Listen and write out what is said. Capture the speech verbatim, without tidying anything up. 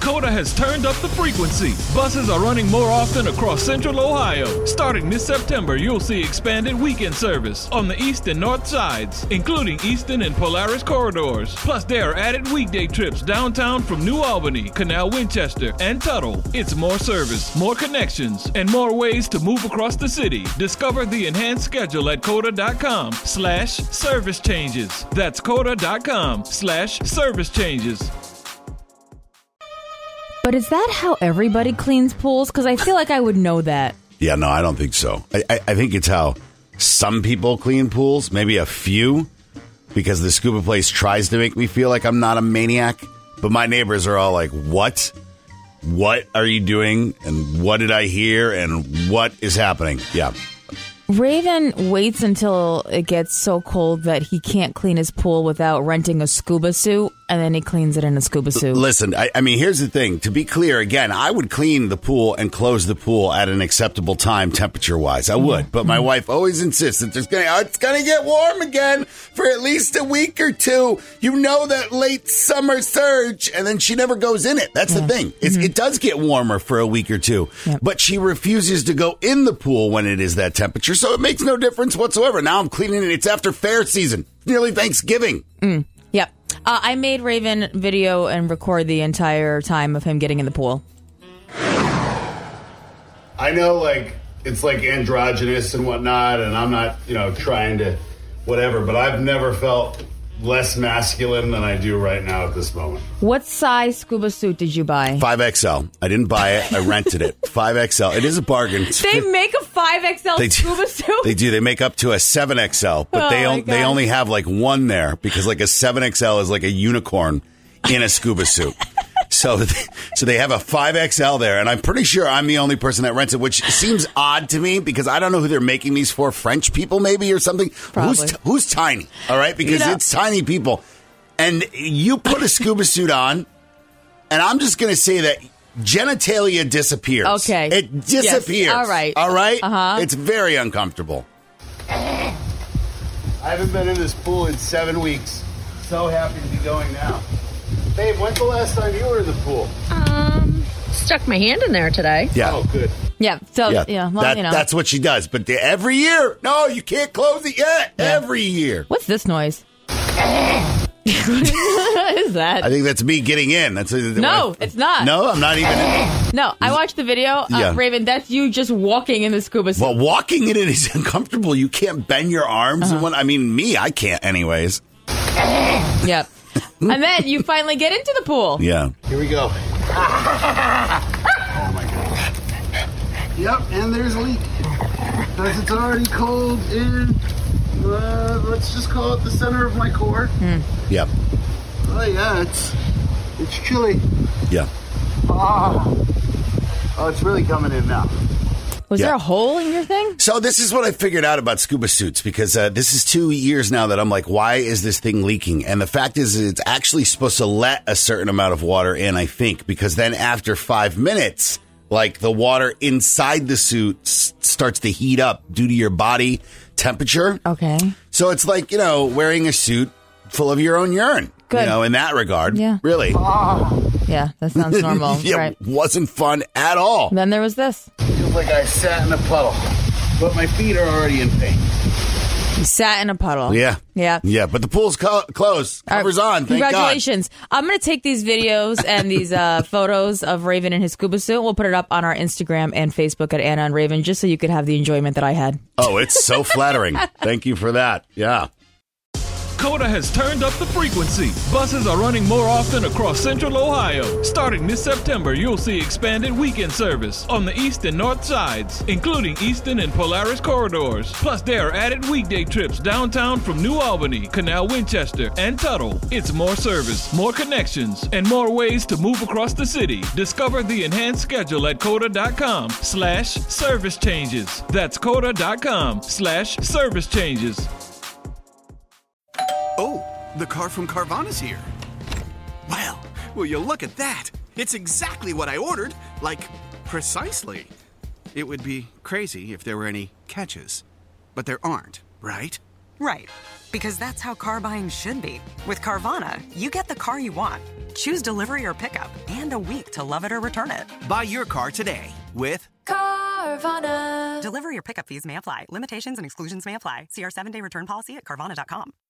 Coda has turned up the frequency. Buses are running more often across Central Ohio. Starting this September, you'll see expanded weekend service on the east and north sides, including Easton and Polaris corridors. Plus, there are added weekday trips downtown from New Albany, Canal Winchester, and Tuttle. It's more service, more connections, and more ways to move across the city. Discover the enhanced schedule at coda.com slash service changes. That's coda.com slash service changes. But is that how everybody cleans pools? Because I feel like I would know that. Yeah, no, I don't think so. I, I, I think it's how some people clean pools, maybe a few, because the scuba place tries to make me feel like I'm not a maniac. But my neighbors are all like, what? What are you doing? And what did I hear? And what is happening? Yeah. Raven waits until it gets so cold that he can't clean his pool without renting a scuba suit, and then he cleans it in a scuba suit. Listen, I, I mean, here's the thing. To be clear, again, I would clean the pool and close the pool at an acceptable time temperature-wise. I would. Mm-hmm. But my mm-hmm. wife always insists that there's gonna, oh, it's going to get warm again for at least a week or two. You know that late summer surge, and then she never goes in it. That's yeah. the thing. It's, mm-hmm. It does get warmer for a week or two, yep. but she refuses to go in the pool when it is that temperature. So it makes no difference whatsoever. Now I'm cleaning it. It's after fair season. Nearly Thanksgiving. Mm, yep. Uh, I made Raven video and record the entire time of him getting in the pool. I know, like, it's like androgynous and whatnot, and I'm not, you know, trying to whatever, but I've never felt less masculine than I do right now at this moment. What size scuba suit did you buy? five X L. I didn't buy it. I rented it. five X L. It is a bargain. They make a five X L they scuba do, suit? They do. They make up to a seven X L, but oh they, on, God. they only have like one there because like a seven X L is like a unicorn in a scuba suit. So, so they have a five X L there, and I'm pretty sure I'm the only person that rents it, which seems odd to me because I don't know who they're making these for. French people, maybe, or something. Probably. Who's who's tiny? All right, because you know, it's tiny people, and you put a scuba suit on, and I'm just going to say that genitalia disappears. Okay, it disappears. Yes. All right, all right. Uh huh. It's very uncomfortable. I haven't been in this pool in seven weeks. So happy to be going now. Babe, when's the last time you were in the pool? Um, stuck my hand in there today. Yeah. Oh, good. Yeah. So yeah, yeah well, that, you know, that's what she does. But the, every year, no, you can't close it yet. Yeah. Every year. What's this noise? What is that? I think that's me getting in. That's no, it's not. No, I'm not even in. No, I watched the video. Uh, yeah. Raven, that's you just walking in the scuba suit. Well, walking in it is uncomfortable. You can't bend your arms. Uh-huh. And when, I mean, me, I can't anyways. Yep. And then you finally get into the pool. Yeah. Here we go. Oh, my God. Yep, and there's a leak. Because it's already cold in, uh, let's just call it the center of my core. Mm. Yep. Oh, yeah, it's it's chilly. Yeah. Oh, oh it's really coming in now. Was yeah. there a hole in your thing? So this is what I figured out about scuba suits, because uh, this is two years now that I'm like, why is this thing leaking? And the fact is it's actually supposed to let a certain amount of water in, I think, because then after five minutes, like the water inside the suit s- starts to heat up due to your body temperature. Okay. So it's like, you know, wearing a suit full of your own urine. Good. You know, in that regard. Yeah. Really. Oh. Yeah, that sounds normal. Yeah, right. Wasn't fun at all. Then there was this. Feels like I sat in a puddle, but my feet are already in pain. You sat in a puddle. Yeah. Yeah. Yeah, but the pool's co- closed. Covers right. on. Thank Congratulations. God. I'm going to take these videos and these uh, photos of Raven in his scuba suit. We'll put it up on our Instagram and Facebook at Anna and Raven, just so you could have the enjoyment that I had. Oh, it's so flattering. Thank you for that. Yeah. Coda has turned up the frequency. Buses are running more often across Central Ohio. Starting this September, you'll see expanded weekend service on the east and north sides, including Easton and Polaris corridors. Plus, there are added weekday trips downtown from New Albany, Canal Winchester, and Tuttle. It's more service, more connections, and more ways to move across the city. Discover the enhanced schedule at coda.com slash service changes. That's coda.com slash service changes. Oh, the car from Carvana's here. Well, will you look at that? It's exactly what I ordered. Like, precisely. It would be crazy if there were any catches. But there aren't, right? Right. Because that's how car buying should be. With Carvana, you get the car you want. Choose delivery or pickup and a week to love it or return it. Buy your car today with Carvana. Delivery or pickup fees may apply. Limitations and exclusions may apply. See our seven-day return policy at Carvana dot com.